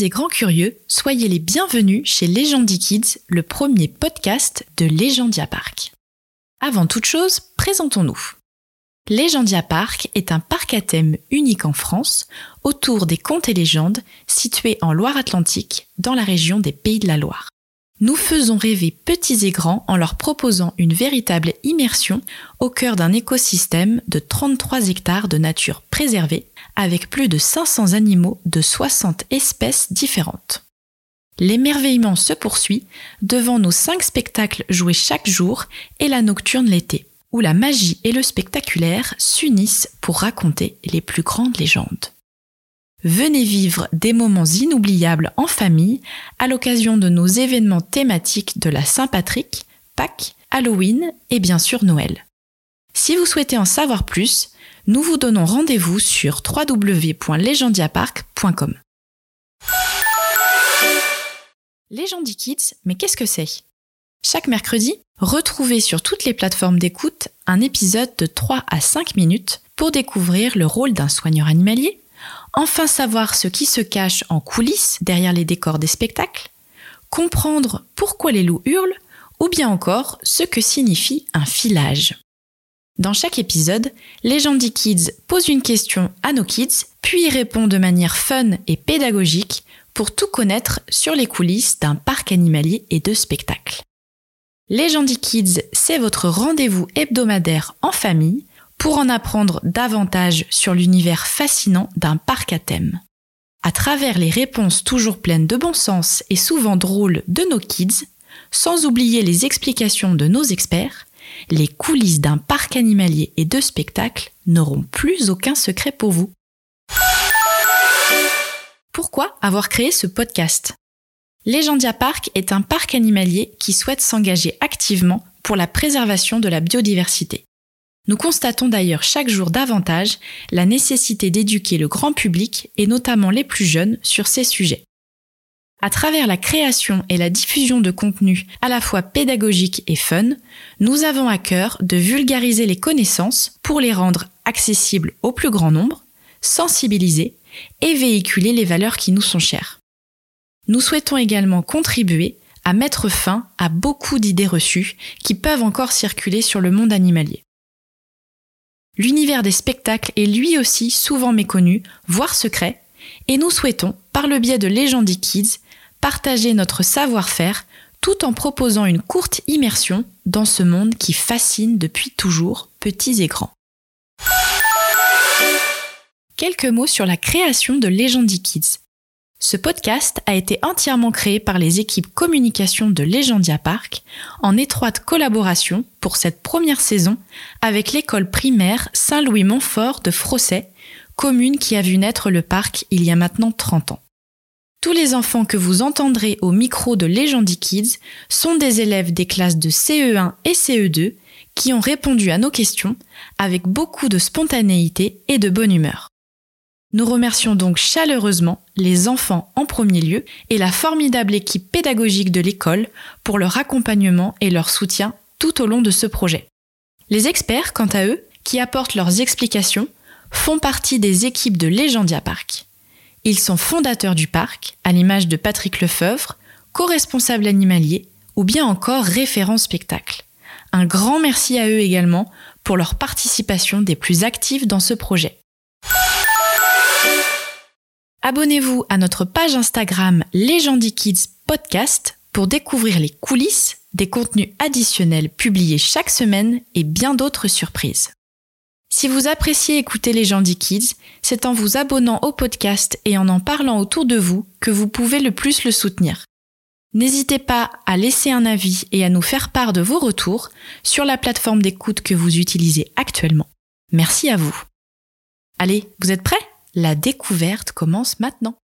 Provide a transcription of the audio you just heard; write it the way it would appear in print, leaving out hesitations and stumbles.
et grands curieux, soyez les bienvenus chez Legendy Kids, le premier podcast de Legendia Park. Avant toute chose, présentons-nous. Legendia Park est un parc à thème unique en France, autour des contes et légendes, situé en Loire-Atlantique, dans la région des Pays de la Loire. Nous faisons rêver petits et grands en leur proposant une véritable immersion au cœur d'un écosystème de 33 hectares de nature préservée, avec plus de 500 animaux de 60 espèces différentes. L'émerveillement se poursuit devant nos 5 spectacles joués chaque jour et la nocturne l'été, où la magie et le spectaculaire s'unissent pour raconter les plus grandes légendes. Venez vivre des moments inoubliables en famille à l'occasion de nos événements thématiques de la Saint-Patrick, Pâques, Halloween et bien sûr Noël. Si vous souhaitez en savoir plus, nous vous donnons rendez-vous sur www.legendiapark.com. Legendy Kids, mais qu'est-ce que c'est ? Chaque mercredi, retrouvez sur toutes les plateformes d'écoute un épisode de 3 à 5 minutes pour découvrir le rôle d'un soigneur animalier, enfin savoir ce qui se cache en coulisses derrière les décors des spectacles, comprendre pourquoi les loups hurlent ou bien encore ce que signifie un filage. Dans chaque épisode, Legendy Kids pose une question à nos kids, puis y répond de manière fun et pédagogique pour tout connaître sur les coulisses d'un parc animalier et de spectacles. Legendy Kids, c'est votre rendez-vous hebdomadaire en famille pour en apprendre davantage sur l'univers fascinant d'un parc à thème. À travers les réponses toujours pleines de bon sens et souvent drôles de nos kids, sans oublier les explications de nos experts, les coulisses d'un parc animalier et de spectacles n'auront plus aucun secret pour vous. Pourquoi avoir créé ce podcast ? Legendia Park est un parc animalier qui souhaite s'engager activement pour la préservation de la biodiversité. Nous constatons d'ailleurs chaque jour davantage la nécessité d'éduquer le grand public et notamment les plus jeunes sur ces sujets. À travers la création et la diffusion de contenus à la fois pédagogiques et fun, nous avons à cœur de vulgariser les connaissances pour les rendre accessibles au plus grand nombre, sensibiliser et véhiculer les valeurs qui nous sont chères. Nous souhaitons également contribuer à mettre fin à beaucoup d'idées reçues qui peuvent encore circuler sur le monde animalier. L'univers des spectacles est lui aussi souvent méconnu, voire secret, et nous souhaitons, par le biais de Legendy Kids, partager notre savoir-faire tout en proposant une courte immersion dans ce monde qui fascine depuis toujours, petits et grands. Quelques mots sur la création de Legendy Kids. Ce podcast a été entièrement créé par les équipes communication de Legendia Park en étroite collaboration pour cette première saison avec l'école primaire Saint-Louis-Montfort de Frossay, commune qui a vu naître le parc il y a maintenant 30 ans. Tous les enfants que vous entendrez au micro de Legendy Kids sont des élèves des classes de CE1 et CE2 qui ont répondu à nos questions avec beaucoup de spontanéité et de bonne humeur. Nous remercions donc chaleureusement les enfants en premier lieu et la formidable équipe pédagogique de l'école pour leur accompagnement et leur soutien tout au long de ce projet. Les experts, quant à eux, qui apportent leurs explications, font partie des équipes de Legendia Park. Ils sont fondateurs du parc, à l'image de Patrick Lefeuvre, co-responsable animalier ou bien encore référent spectacle. Un grand merci à eux également pour leur participation des plus actives dans ce projet. Abonnez-vous à notre page Instagram Legendy Kids Podcast pour découvrir les coulisses, des contenus additionnels publiés chaque semaine et bien d'autres surprises. Si vous appréciez écouter Legendy Kids, c'est en vous abonnant au podcast et en parlant autour de vous que vous pouvez le plus le soutenir. N'hésitez pas à laisser un avis et à nous faire part de vos retours sur la plateforme d'écoute que vous utilisez actuellement. Merci à vous. Allez, vous êtes prêts ? La découverte commence maintenant.